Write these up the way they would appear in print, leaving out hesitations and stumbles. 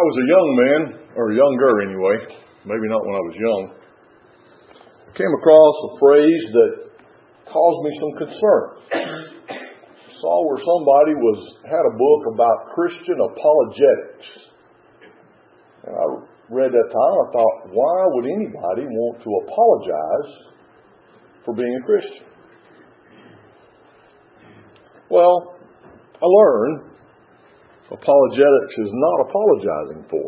I was a young man, or younger anyway, maybe not when I was young, I came across a phrase that caused me some concern. I saw where somebody had a book about Christian apologetics. And I read that time, I thought, why would anybody want to apologize for being a Christian? Well, I learned apologetics is not apologizing for.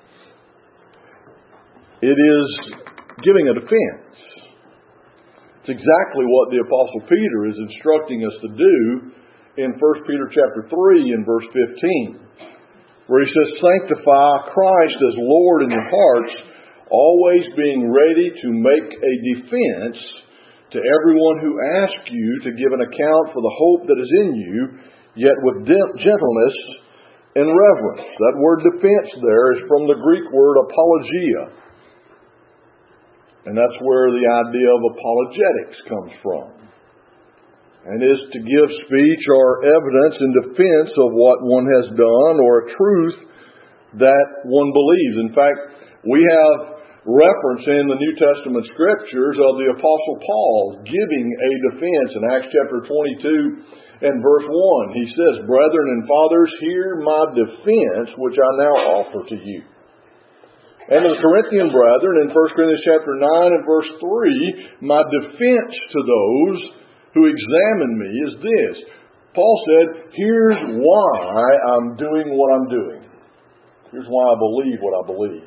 It is giving a defense. It's exactly what the Apostle Peter is instructing us to do in 1 Peter chapter 3 and verse 15, where he says, "Sanctify Christ as Lord in your hearts, always being ready to make a defense to everyone who asks you to give an account for the hope that is in you, yet with gentleness and reverence." That word defense there is from the Greek word apologia. And that's where the idea of apologetics comes from. And is to give speech or evidence in defense of what one has done or a truth that one believes. In fact, we have reference in the New Testament Scriptures of the Apostle Paul giving a defense in Acts chapter 22 and verse 1. He says, "Brethren and fathers, hear my defense, which I now offer to you." And to the Corinthian brethren in 1 Corinthians chapter 9 and verse 3, "My defense to those who examine me is this." Paul said, here's why I'm doing what I'm doing. Here's why I believe what I believe.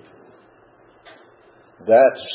That's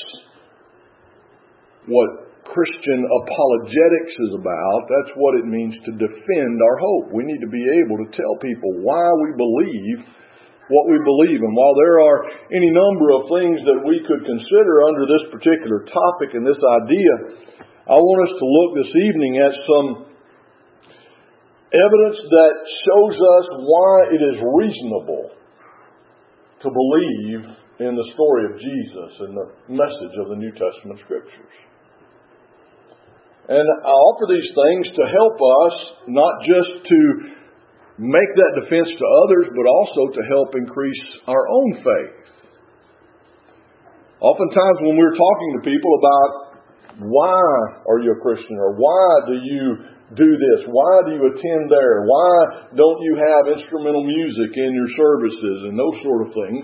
what Christian apologetics is about. That's what it means to defend our hope. We need to be able to tell people why we believe what we believe. And while there are any number of things that we could consider under this particular topic and this idea, I want us to look this evening at some evidence that shows us why it is reasonable to believe in the story of Jesus and the message of the New Testament Scriptures. And I offer these things to help us not just to make that defense to others, but also to help increase our own faith. Oftentimes when we're talking to people about why are you a Christian, or why do you do this, why do you attend there, why don't you have instrumental music in your services, and those sort of things,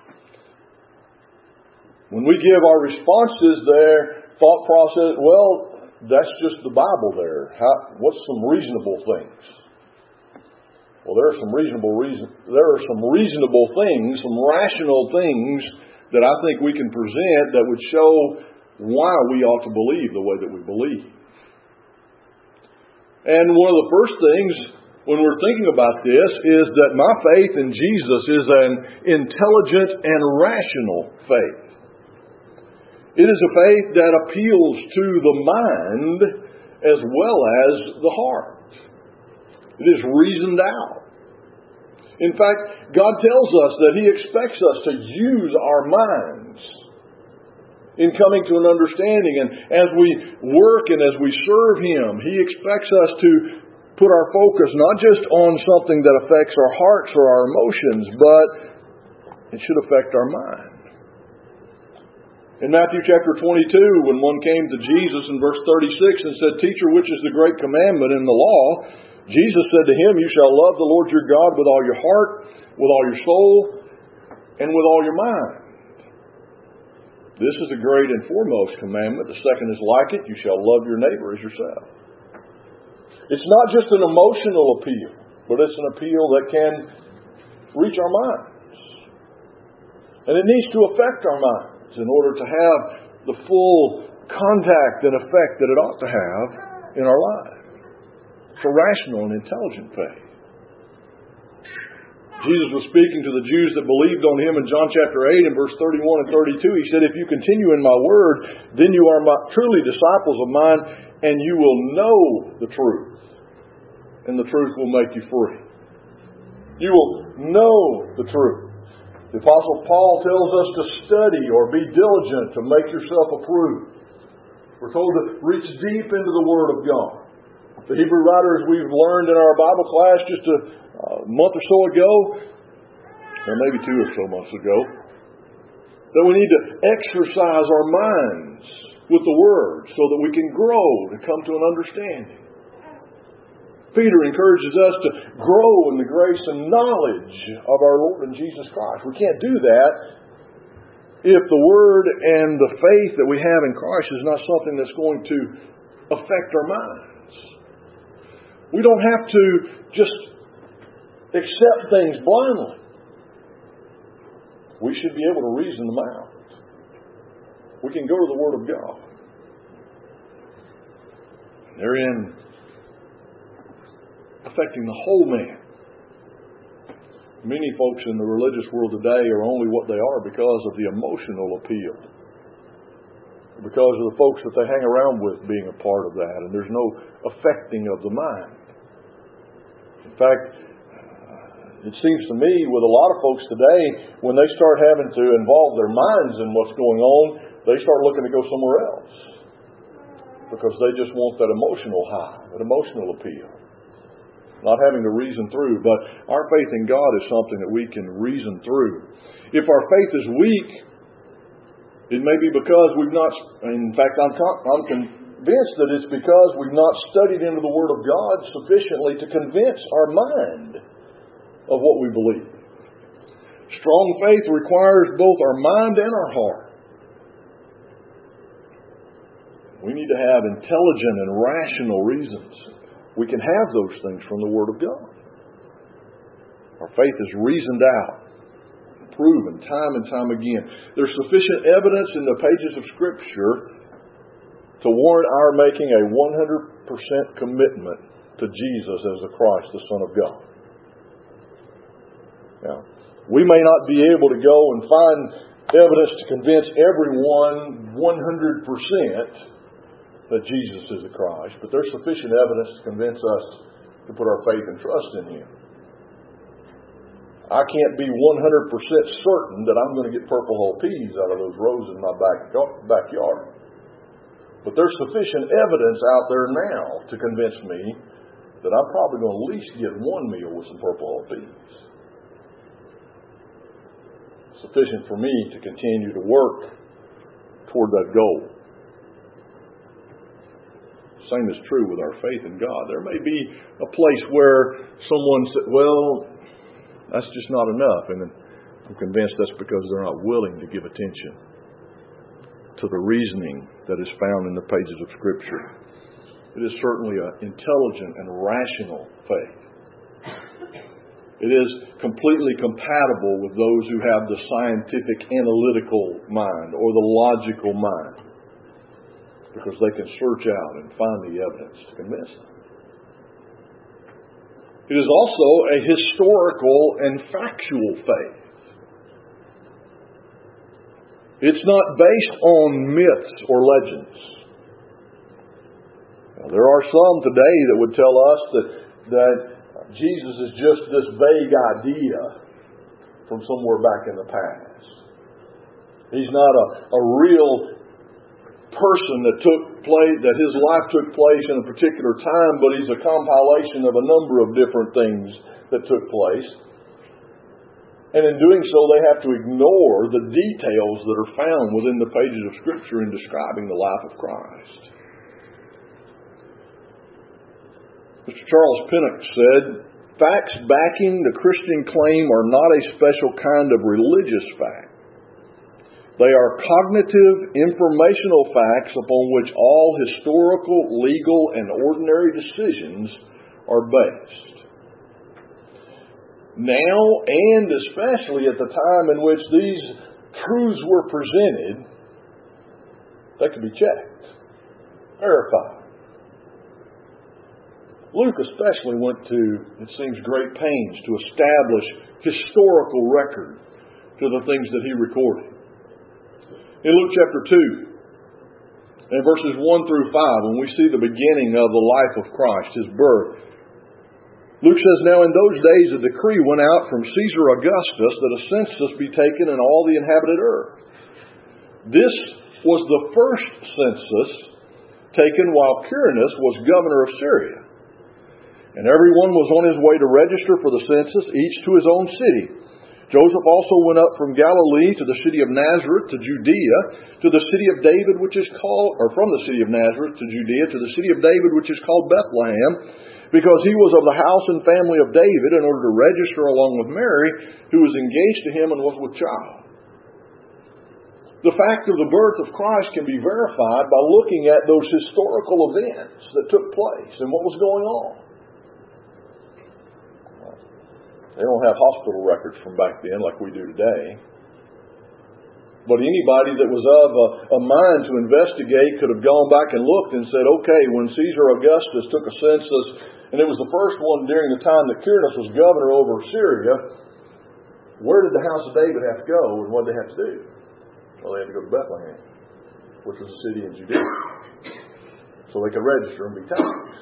when we give our responses there, thought process, well, that's just the Bible there. What's some reasonable things? Well, there are some reasonable things, some rational things that I think we can present that would show why we ought to believe the way that we believe. And one of the first things when we're thinking about this is that my faith in Jesus is an intelligent and rational faith. It is a faith that appeals to the mind as well as the heart. It is reasoned out. In fact, God tells us that He expects us to use our minds in coming to an understanding. And as we work and as we serve Him, He expects us to put our focus not just on something that affects our hearts or our emotions, but it should affect our mind. In Matthew chapter 22, when one came to Jesus in verse 36 and said, "Teacher, which is the great commandment in the law?" Jesus said to him, "You shall love the Lord your God with all your heart, with all your soul, and with all your mind. This is the great and foremost commandment. The second is like it. You shall love your neighbor as yourself." It's not just an emotional appeal, but it's an appeal that can reach our minds. And it needs to affect our minds in order to have the full contact and effect that it ought to have in our lives. It's a rational and intelligent faith. Jesus was speaking to the Jews that believed on Him in John chapter 8 and verse 31 and 32. He said, "If you continue in my word, then you are truly disciples of mine, and you will know the truth, and the truth will make you free." You will know the truth. The Apostle Paul tells us to study or be diligent to make yourself approved. We're told to reach deep into the Word of God. The Hebrew writer, as we've learned in our Bible class just a month or so ago, maybe 2 or so months ago, that we need to exercise our minds with the Word so that we can grow to come to an understanding. Peter encourages us to grow in the grace and knowledge of our Lord and Jesus Christ. We can't do that if the Word and the faith that we have in Christ is not something that's going to affect our minds. We don't have to just accept things blindly. We should be able to reason them out. We can go to the Word of God. Therein affecting the whole man. Many folks in the religious world today are only what they are because of the emotional appeal. Because of the folks that they hang around with being a part of that. And there's no affecting of the mind. In fact, it seems to me with a lot of folks today, when they start having to involve their minds in what's going on, they start looking to go somewhere else. Because they just want that emotional high, that emotional appeal. Not having to reason through. But our faith in God is something that we can reason through. If our faith is weak, it may be because we've not, in fact, I'm convinced that it's because we've not studied into the Word of God sufficiently to convince our mind of what we believe. Strong faith requires both our mind and our heart. We need to have intelligent and rational reasons. We can have those things from the Word of God. Our faith is reasoned out, proven time and time again. There's sufficient evidence in the pages of Scripture to warrant our making a 100% commitment to Jesus as the Christ, the Son of God. Now, we may not be able to go and find evidence to convince everyone 100% that Jesus is the Christ, but there's sufficient evidence to convince us to put our faith and trust in Him. I can't be 100% certain that I'm going to get Purple Hull peas out of those rows in my backyard. But there's sufficient evidence out there now to convince me that I'm probably going to at least get one meal with some Purple Hull peas. Sufficient for me to continue to work toward that goal. Same is true with our faith in God. There may be a place where someone said, well, that's just not enough. And I'm convinced that's because they're not willing to give attention to the reasoning that is found in the pages of Scripture. It is certainly an intelligent and rational faith. It is completely compatible with those who have the scientific analytical mind or the logical mind. Because they can search out and find the evidence to convince them. It is also a historical and factual faith. It's not based on myths or legends. Now, there are some today that would tell us that Jesus is just this vague idea from somewhere back in the past. He's not a real person that his life took place in a particular time, but he's a compilation of a number of different things that took place. And in doing so, they have to ignore the details that are found within the pages of Scripture in describing the life of Christ. Mr. Charles Pinnock said, "Facts backing the Christian claim are not a special kind of religious fact. They are cognitive, informational facts upon which all historical, legal, and ordinary decisions are based." Now, and especially at the time in which these truths were presented, they could be checked, verified. Luke especially went to, it seems, great pains to establish historical record to the things that he recorded. In Luke chapter 2, in verses 1 through 5, when we see the beginning of the life of Christ, His birth, Luke says, "Now in those days a decree went out from Caesar Augustus that a census be taken in all the inhabited earth. This was the first census taken while Quirinius was governor of Syria. And everyone was on his way to register for the census, each to his own city. Joseph also went up from Galilee to the city of Nazareth to Judea, to the city of David, which is called, or from the city of Nazareth to Judea, to the city of David, which is called Bethlehem, because he was of the house and family of David, in order to register along with Mary, who was engaged to him and was with child. The fact of the birth of Christ can be verified by looking at those historical events that took place and what was going on. They don't have hospital records from back then like we do today. But anybody that was of a mind to investigate could have gone back and looked and said, okay, when Caesar Augustus took a census, and it was the first one during the time that Quirinius was governor over Syria, where did the house of David have to go and what did they have to do? Well, they had to go to Bethlehem, which was a city in Judea, so they could register and be taxed.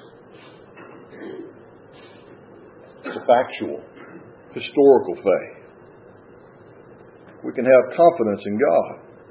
It's a factual, historical faith. We can have confidence in God.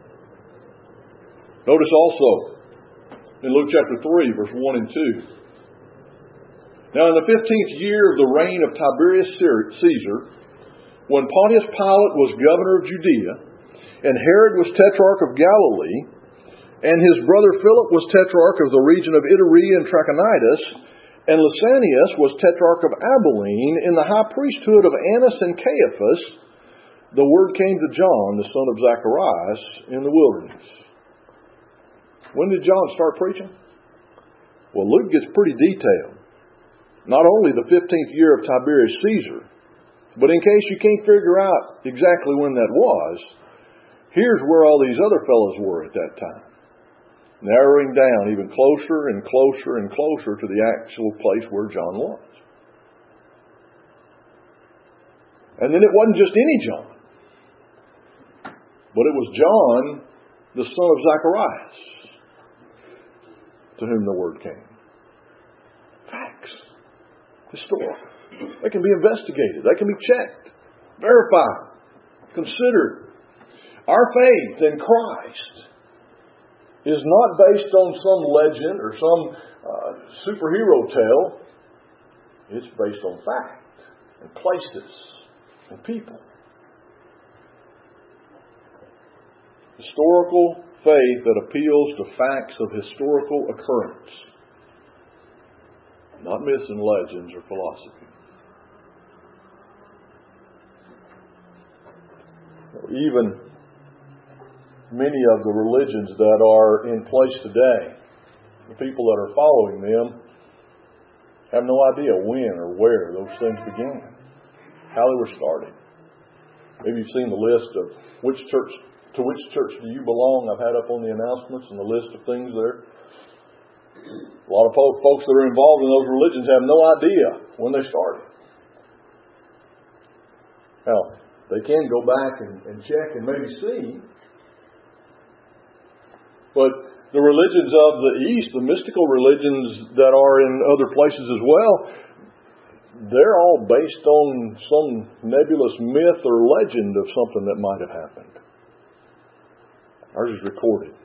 Notice also in Luke chapter 3, verse 1 and 2. Now in the 15th year of the reign of Tiberius Caesar, when Pontius Pilate was governor of Judea, and Herod was tetrarch of Galilee, and his brother Philip was tetrarch of the region of Iturea and Trachonitis, and Lysanias was tetrarch of Abilene, in the high priesthood of Annas and Caiaphas, the word came to John, the son of Zacharias, in the wilderness. When did John start preaching? Well, Luke gets pretty detailed. Not only the 15th year of Tiberius Caesar, but in case you can't figure out exactly when that was, here's where all these other fellows were at that time. Narrowing down even closer and closer and closer to the actual place where John was. And then it wasn't just any John, but it was John, the son of Zacharias, to whom the word came. Facts. Historical. They can be investigated. They can be checked, verified, considered. Our faith in Christ is not based on some legend or some superhero tale. It's based on fact and places and people. Historical faith that appeals to facts of historical occurrence, not myths and legends or philosophy. Even many of the religions that are in place today, the people that are following them have no idea when or where those things began, how they were started. Maybe you've seen the list of to which church do you belong? I've had up on the announcements and the list of things there. A lot of folks that are involved in those religions have no idea when they started. Now, they can go back and check and maybe see. But the religions of the East, the mystical religions that are in other places as well, they're all based on some nebulous myth or legend of something that might have happened. Ours is recorded.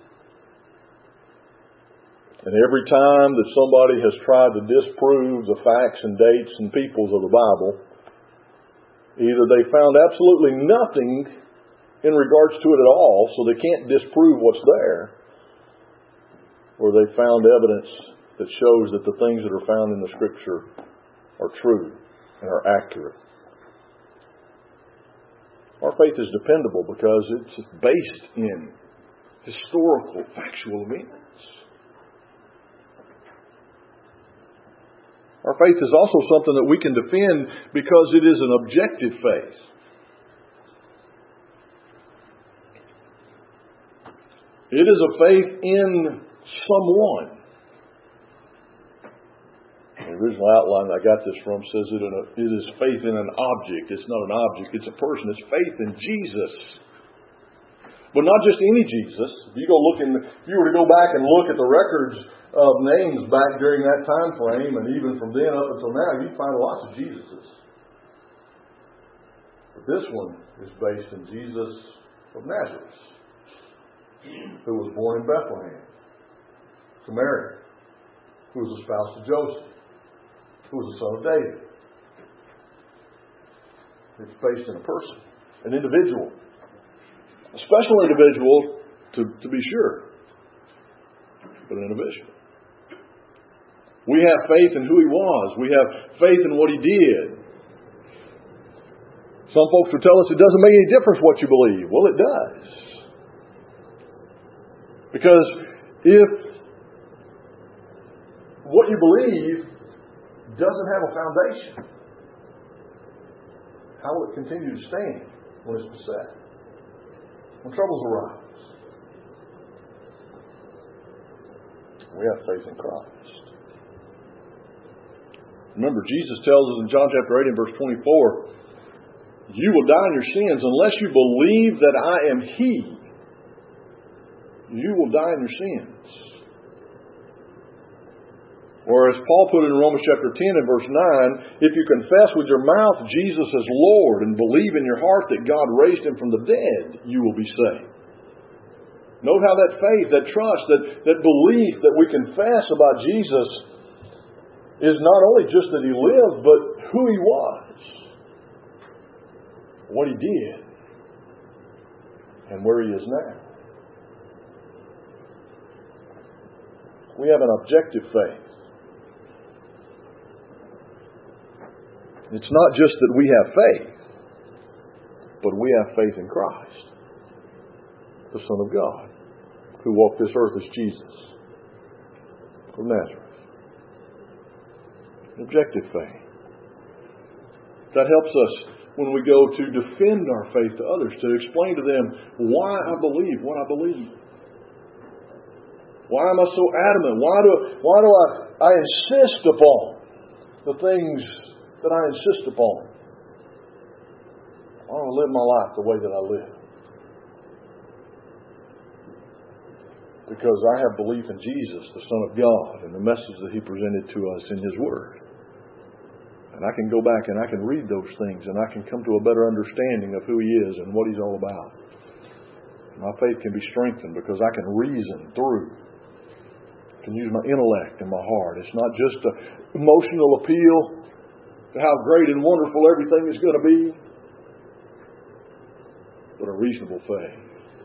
And every time that somebody has tried to disprove the facts and dates and peoples of the Bible, either they found absolutely nothing in regards to it at all, so they can't disprove what's there, or they found evidence that shows that the things that are found in the Scripture are true and are accurate. Our faith is dependable because it's based in historical, factual events. Our faith is also something that we can defend because it is an objective faith. It is a faith in someone. The original outline I got this from says it is faith in an object. It's not an object, it's a person. It's faith in Jesus. But not just any Jesus. If you were to go back and look at the records of names back during that time frame, and even from then up until now, you'd find lots of Jesuses. But this one is based in Jesus of Nazareth, who was born in Bethlehem to Mary, who was a spouse to Joseph, who was the son of David. It's based in a person. An individual. A special individual, to be sure. But an individual. We have faith in who He was. We have faith in what He did. Some folks would tell us it doesn't make any difference what you believe. Well, it does. Because if what you believe doesn't have a foundation, how will it continue to stand when it's beset? When troubles arise? We have faith in Christ. Remember, Jesus tells us in John chapter 8 and verse 24, you will die in your sins unless you believe that I am He. You will die in your sins. Or as Paul put it in Romans chapter 10 and verse 9, if you confess with your mouth Jesus as Lord and believe in your heart that God raised Him from the dead, you will be saved. Note how that faith, that trust, that belief that we confess about Jesus is not only just that He lived, but who He was, what He did, and where He is now. We have an objective faith. It's not just that we have faith, but we have faith in Christ, the Son of God, who walked this earth as Jesus from Nazareth. Objective faith. That helps us when we go to defend our faith to others, to explain to them why I believe what I believe. Why am I so adamant? Why do I insist upon the things that I insist upon? I want to live my life the way that I live. Because I have belief in Jesus, the Son of God, and the message that He presented to us in His Word. And I can go back and I can read those things and I can come to a better understanding of who He is and what He's all about. My faith can be strengthened because I can reason through. I can use my intellect and my heart. It's not just an emotional appeal to how great and wonderful everything is going to be, but a reasonable faith.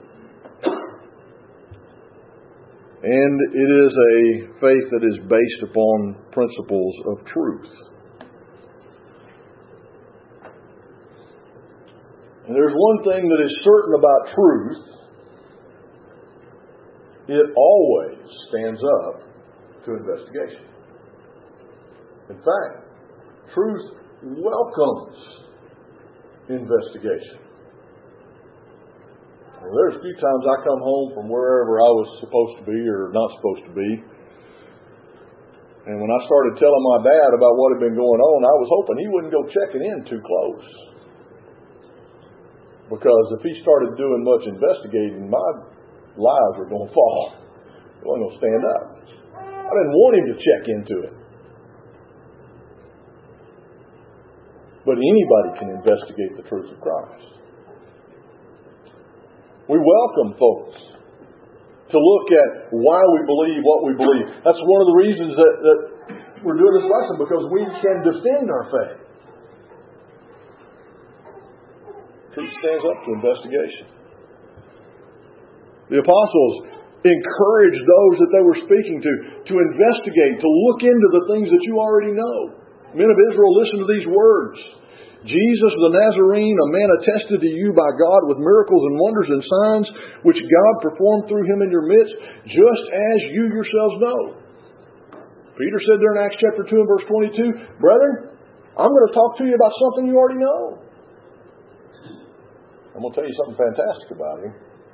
And it is a faith that is based upon principles of truth. And there's one thing that is certain about truth. It always stands up to investigation. In fact, truth welcomes investigation. There's a few times I come home from wherever I was supposed to be or not supposed to be. And when I started telling my dad about what had been going on, I was hoping he wouldn't go checking in too close. Because if he started doing much investigating, my lives were going to fall. He wasn't going to stand up. I didn't want him to check into it. But anybody can investigate the truth of Christ. We welcome folks to look at why we believe what we believe. That's one of the reasons that we're doing this lesson, because we can defend our faith. Truth stands up to investigation. The apostles encouraged those that they were speaking to investigate, to look into the things that you already know. Men of Israel, listen to these words. Jesus the Nazarene, a man attested to you by God with miracles and wonders and signs, which God performed through Him in your midst, just as you yourselves know. Peter said there in Acts chapter 2 and verse 22, Brethren, I'm going to talk to you about something you already know. I'm going to tell you something fantastic about Him.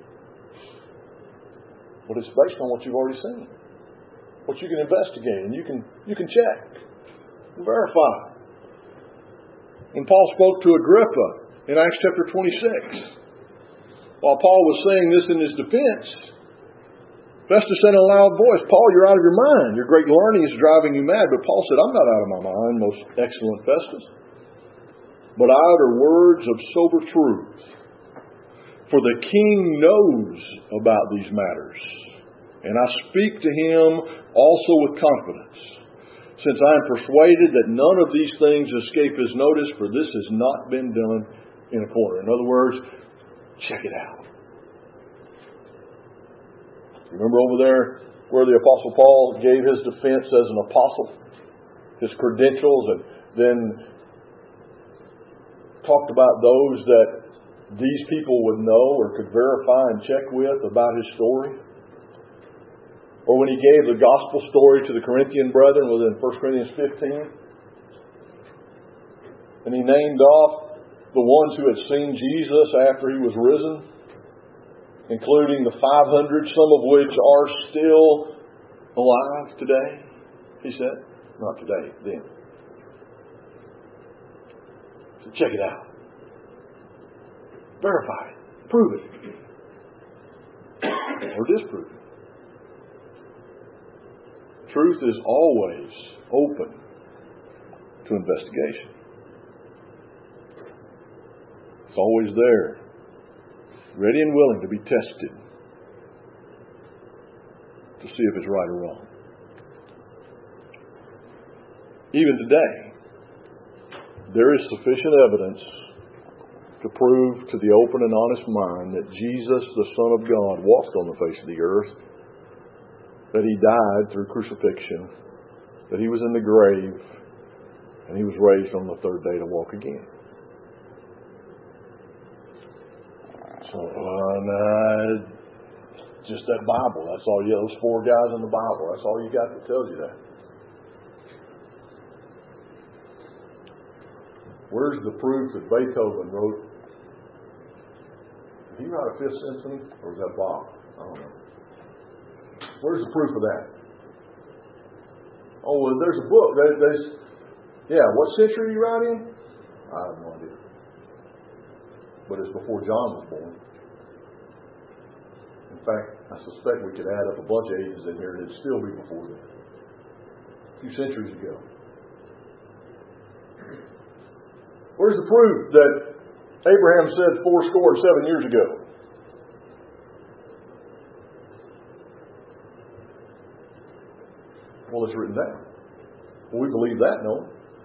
But it's based on what you've already seen. What you can investigate and you can check and verify. When Paul spoke to Agrippa in Acts chapter 26, while Paul was saying this in his defense, Festus said in a loud voice, Paul, you're out of your mind. Your great learning is driving you mad. But Paul said, I'm not out of my mind, most excellent Festus. But I utter words of sober truth. For the king knows about these matters. And I speak to him also with confidence. Since I am persuaded that none of these things escape his notice, for this has not been done in a corner. In other words, check it out. Remember over there where the Apostle Paul gave his defense as an apostle, his credentials, and then talked about those that these people would know or could verify and check with about his story? Or when he gave the gospel story to the Corinthian brethren within 1 Corinthians 15, and he named off the ones who had seen Jesus after he was risen, including the 500, some of which are still alive today, he said. Not today, then. So check it out. Verify it. Prove it. Or disprove it. Truth is always open to investigation. It's always there, ready and willing to be tested to see if it's right or wrong. Even today, there is sufficient evidence to prove to the open and honest mind that Jesus, the Son of God, walked on the face of the earth, that He died through crucifixion, that He was in the grave, and He was raised on the third day to walk again. So, just that Bible. That's all you, those four guys in the Bible. That's all you got that tells you that. Where's the proof that Beethoven wrote? Did he write a Fifth Symphony? Or was that Bach? I don't know. Where's the proof of that? Oh, well, there's a book. What century are you writing in? I have no idea. But it's before John was born. In fact, I suspect we could add up a bunch of ages in here and it'd still be before then. A few centuries ago. Where's the proof that Abraham said 70 years ago? Well, it's written down. Well, we believe that, no?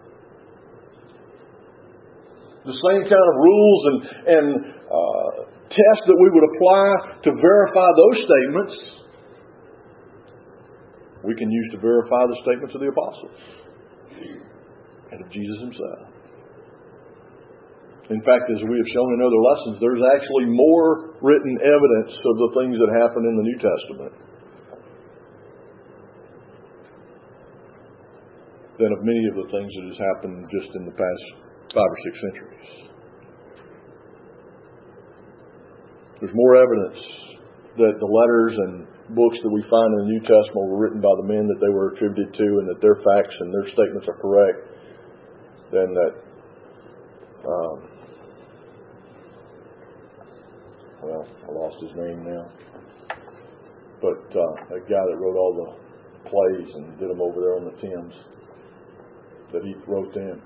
The same kind of rules and tests that we would apply to verify those statements, we can use to verify the statements of the apostles and of Jesus Himself. In fact, as we have shown in other lessons, there's actually more written evidence of the things that happen in the New Testament than of many of the things that has happened just in the past 5 or 6 centuries. There's more evidence that the letters and books that we find in the New Testament were written by the men that they were attributed to, and that their facts and their statements are correct, than that I lost his name now. But that guy that wrote all the plays and did them over there on the Thames, that he wrote them.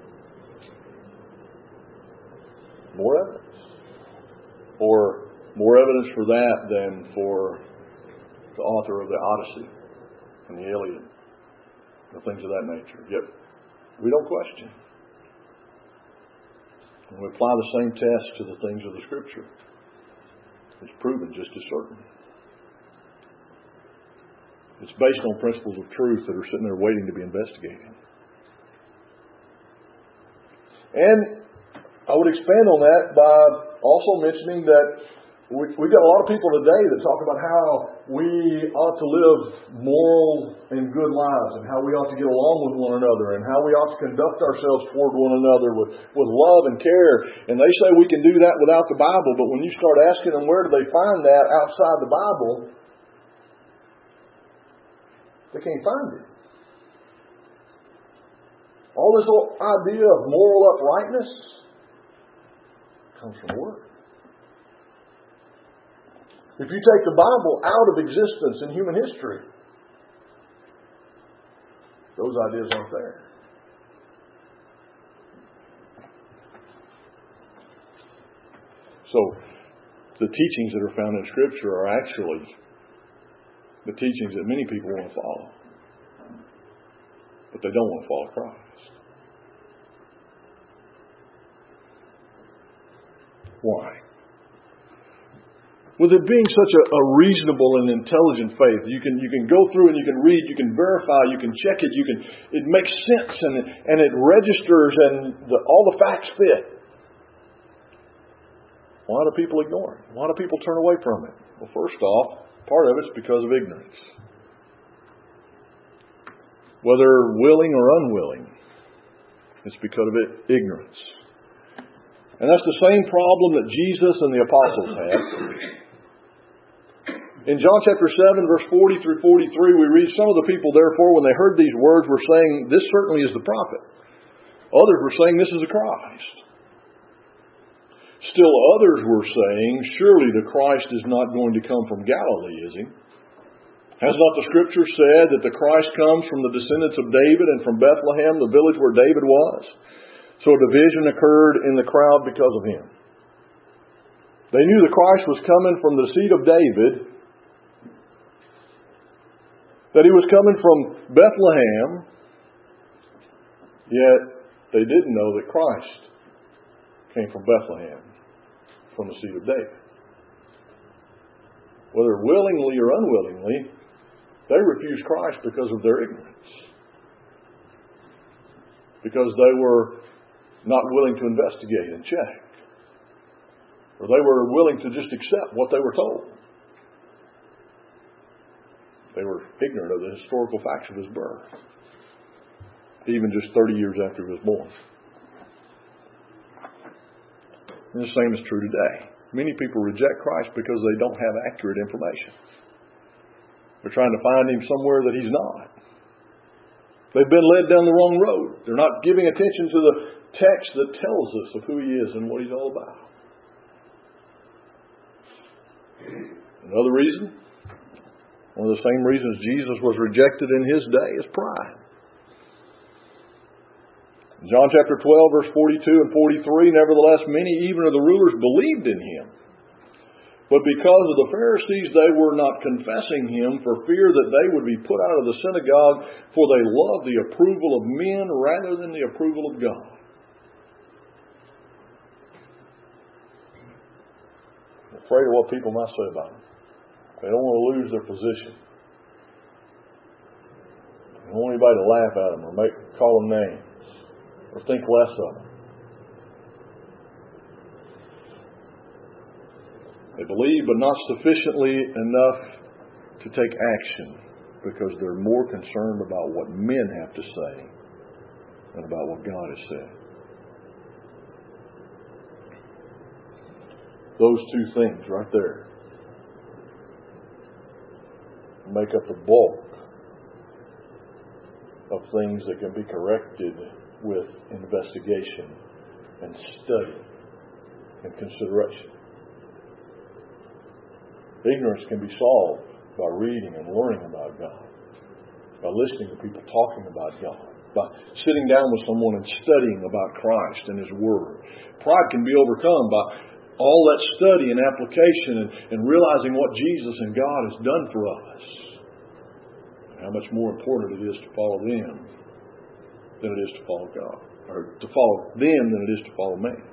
More evidence. Or more evidence for that than for the author of the Odyssey and the Iliad, the things of that nature. Yet we don't question. And we apply the same test to the things of the Scripture. It's proven just as certain. It's based on principles of truth that are sitting there waiting to be investigated. And I would expand on that by also mentioning that we've got a lot of people today that talk about how we ought to live moral and good lives, and how we ought to get along with one another, and how we ought to conduct ourselves toward one another with love and care. And they say we can do that without the Bible, but when you start asking them where do they find that outside the Bible, they can't find it. All this whole idea of moral uprightness comes from the Word. If you take the Bible out of existence in human history, those ideas aren't there. So, the teachings that are found in Scripture are actually the teachings that many people want to follow. But they don't want to follow Christ. Why? With it being such a reasonable and intelligent faith, you can go through and you can read, you can verify, you can check it, it makes sense and it registers and all the facts fit. Why do people ignore it? Why do people turn away from it? Well, first off, part of it's because of ignorance. Whether willing or unwilling, it's because of ignorance. And that's the same problem that Jesus and the apostles had. In John chapter 7, verse 40 through 43, we read, some of the people, therefore, when they heard these words, were saying, this certainly is the prophet. Others were saying, this is the Christ. Still others were saying, surely the Christ is not going to come from Galilee, is he? Has not the Scripture said that the Christ comes from the descendants of David and from Bethlehem, the village where David was? So a division occurred in the crowd because of him. They knew the Christ was coming from the seed of David, that he was coming from Bethlehem, yet they didn't know that Christ came from Bethlehem, from the seed of David. Whether willingly or unwillingly, they refused Christ because of their ignorance. Because they were not willing to investigate and check. Or they were willing to just accept what they were told. They were ignorant of the historical facts of his birth, even just 30 years after he was born. And the same is true today. Many people reject Christ because they don't have accurate information. They're trying to find him somewhere that he's not. They've been led down the wrong road. They're not giving attention to the text that tells us of who he is and what he's all about. Another reason, one of the same reasons Jesus was rejected in his day, is pride. In John chapter 12, verse 42 and 43, nevertheless, many even of the rulers believed in him. But because of the Pharisees, they were not confessing him for fear that they would be put out of the synagogue, for they loved the approval of men rather than the approval of God. Afraid of what people might say about them. They don't want to lose their position. They don't want anybody to laugh at them or call them names or think less of them. They believe, but not sufficiently enough to take action because they're more concerned about what men have to say than about what God has said. Those two things right there make up the bulk of things that can be corrected with investigation and study and consideration. Ignorance can be solved by reading and learning about God, by listening to people talking about God, by sitting down with someone and studying about Christ and his Word. Pride can be overcome by all that study and application and realizing what Jesus and God has done for us. How much more important it is to follow them than it is to follow God. Or to follow them than it is to follow me.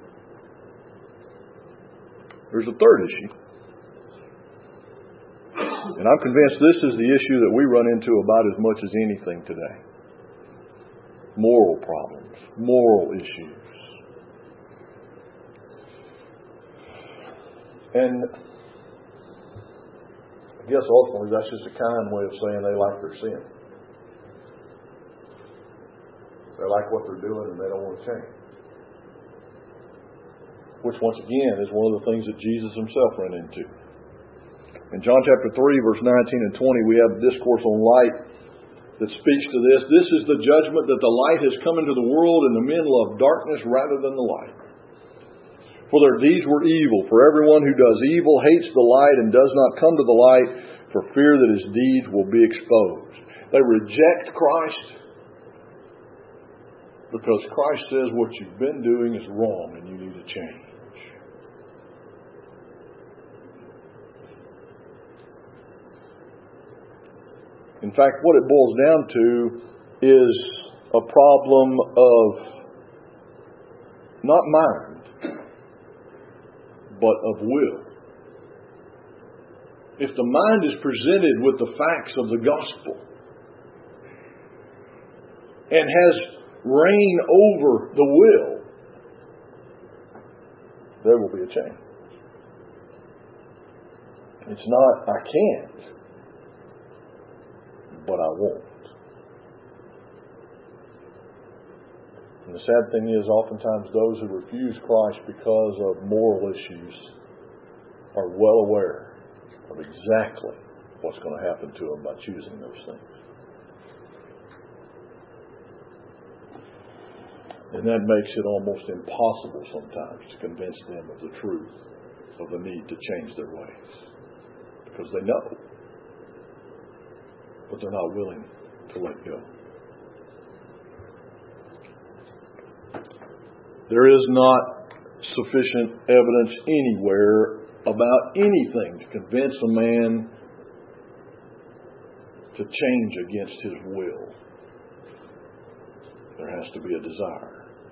There's a third issue. And I'm convinced this is the issue that we run into about as much as anything today. Moral problems. Moral issues. And I guess ultimately that's just a kind way of saying they like their sin. They like what they're doing and they don't want to change. Which once again is one of the things that Jesus himself ran into. In John chapter 3 verse 19 and 20 we have a discourse on light that speaks to this. This is the judgment that the light has come into the world and the men love darkness rather than the light. For their deeds were evil. For everyone who does evil hates the light and does not come to the light for fear that his deeds will be exposed. They reject Christ because Christ says what you've been doing is wrong and you need to change. In fact, what it boils down to is a problem of not mind, but of will. If the mind is presented with the facts of the gospel and has reign over the will, there will be a change. It's not, I can't, but I won't. And the sad thing is, oftentimes those who refuse Christ because of moral issues are well aware of exactly what's going to happen to them by choosing those things. And that makes it almost impossible sometimes to convince them of the truth of the need to change their ways. Because they know, but they're not willing to let go. There is not sufficient evidence anywhere about anything to convince a man to change against his will. There has to be a desire.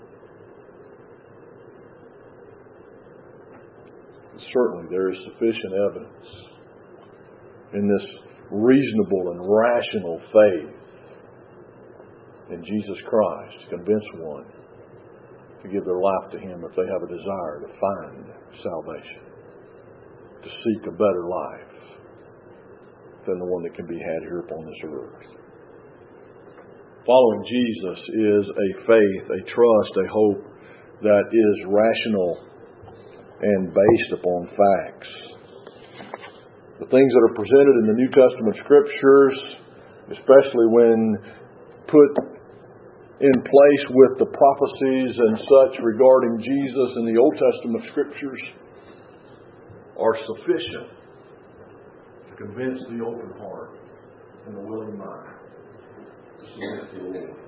Certainly there is sufficient evidence in this reasonable and rational faith in Jesus Christ to convince one to give their life to Him if they have a desire to find salvation, to seek a better life than the one that can be had here upon this earth. Following Jesus is a faith, a trust, a hope that is rational and based upon facts. The things that are presented in the New Testament Scriptures, especially when put in place with the prophecies and such regarding Jesus in the Old Testament Scriptures, are sufficient to convince the open heart and the willing mind to submit to the Lord.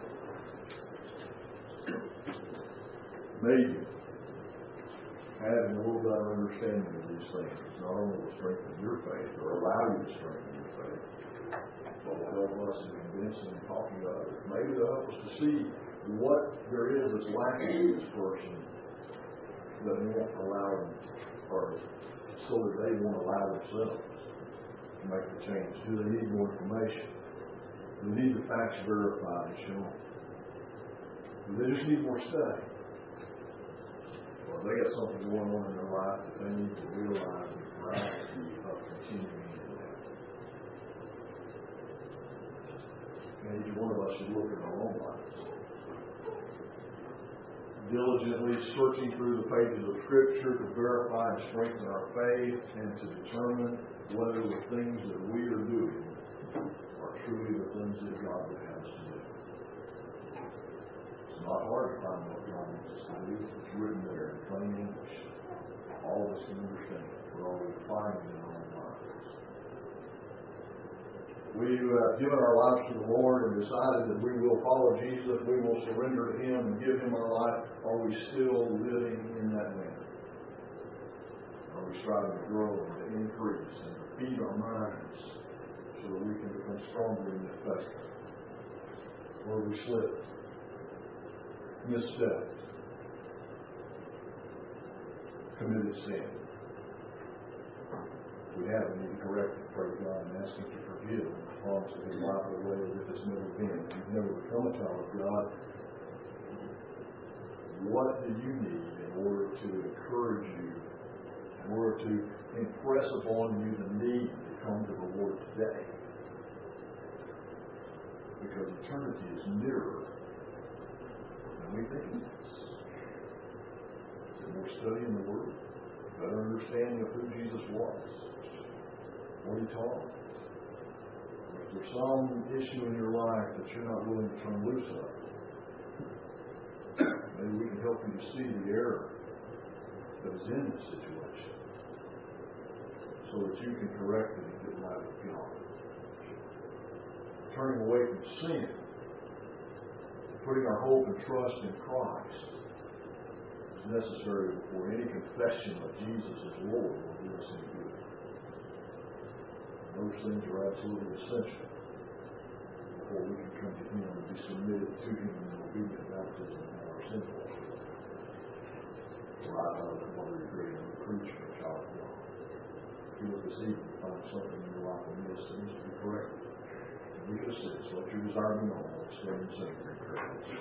Maybe having a little better understanding of these things not only will strengthen your faith or allow you to strengthen your faith, but will help us in convincing and talking to others. Maybe it'll help us to see what there is that's lacking in this person that won't allow them, or so that they won't allow themselves to make the change. Do they need more information? Do they need the facts verified and shown? Do they just need more study? Or they got something going on in their life that they need to realize the gravity of continuing in that. And each one of us should look at our own lives. Diligently searching through the pages of Scripture to verify and strengthen our faith and to determine whether the things that we are doing are truly the things that God would have us to do. It's not hard to find what God wants us to do. It's written there in plain English. All of us can understand it. We're already finding it in our own lives. We have given our lives to the Lord and decided that we will follow Jesus, we will surrender to Him and give Him our life. Are we still living in that manner? Are we striving to grow and to increase and to feed our minds so that we can become stronger in that faith? Where we slipped, misstepped, committed sin. We have, we need to correct it, pray to God, and ask Him to forgive and promise to His life in a way as if it's never been. If you've never become a child of God, what do you need in order to encourage you, in order to impress upon you the need to come to the Lord today? Because eternity is nearer than we think it is. Is it more study in the Word? Better understanding of who Jesus was? What He taught? Or is there some issue in your life that you're not willing to turn loose of? Maybe we can help you to see the error that is in this situation so that you can correct it and get right with God. Turning away from sin, putting our hope and trust in Christ is necessary before any confession of Jesus as Lord will do us any good. Those things are absolutely essential before we can come to Him and be submitted to Him in obedient baptism of our sinful. For I know that what we create in the creature child of God. If you look this evening, you find something in your life that needs to be corrected. And we just say, it's what you desire to know. Let's stand and sing.